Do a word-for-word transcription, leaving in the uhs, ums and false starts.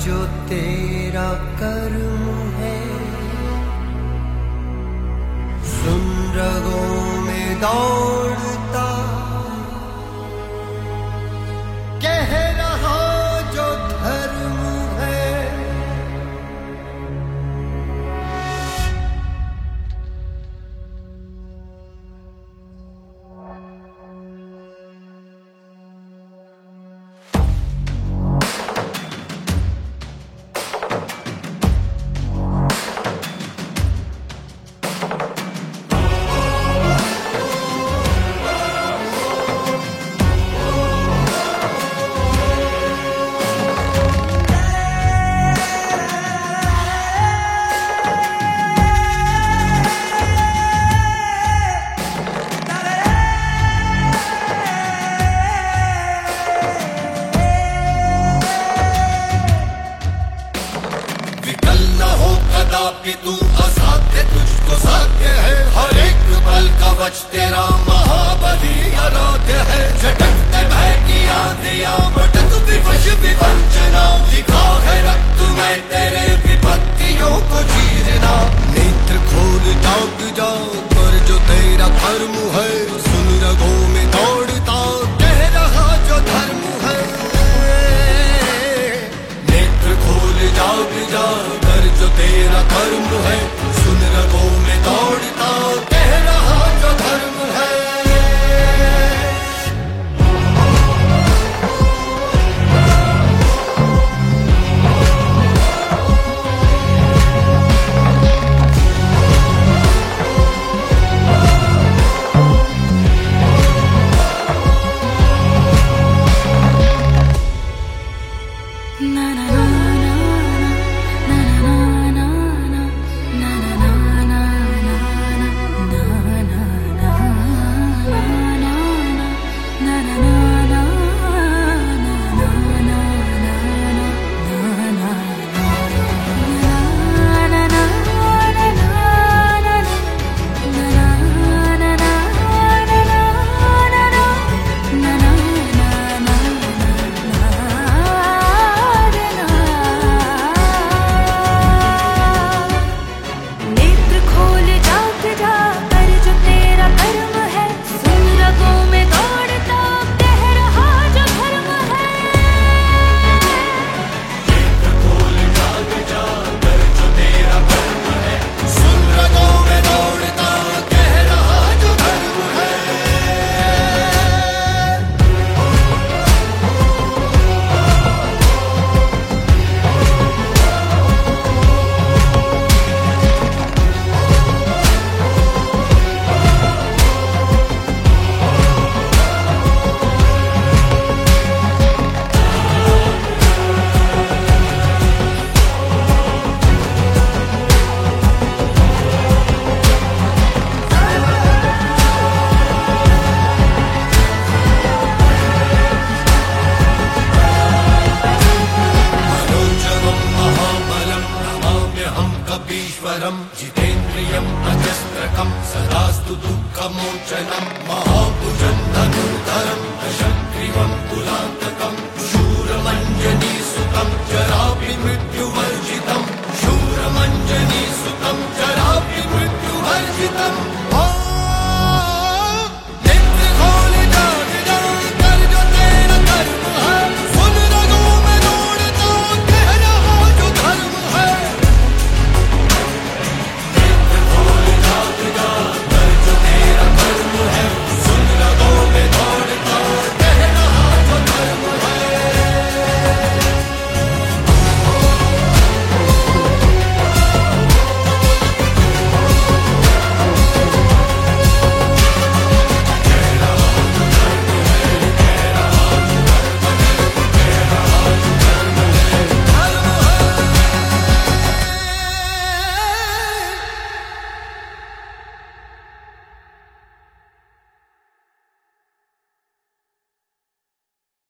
जो तेरा कर्म है, सुन रगों में दौड़ता कह रहा जो धर्म है। कि तू असाध्य तुझको साध्य है, हर एक पल कवच तेरा महाबली आराध्य है। झटकते भय की आंधियां भटक विवश विवंचना, लिखा है रक्त में तेरे विपत्तियों को चीरना। नेत्र खोल जाग जा कर जो तेरा धर्म है, सुन रगों में दौड़ता कह रहा जो धर्म है। नेत्र खोल जाग जा कर जो तेरा धर्म है, सुन रगों में दौड़ता कह रहा जो धर्म है। जितेन्द्रियम् अजस्त्रकम् सदास्तु दुःखमोचनम्।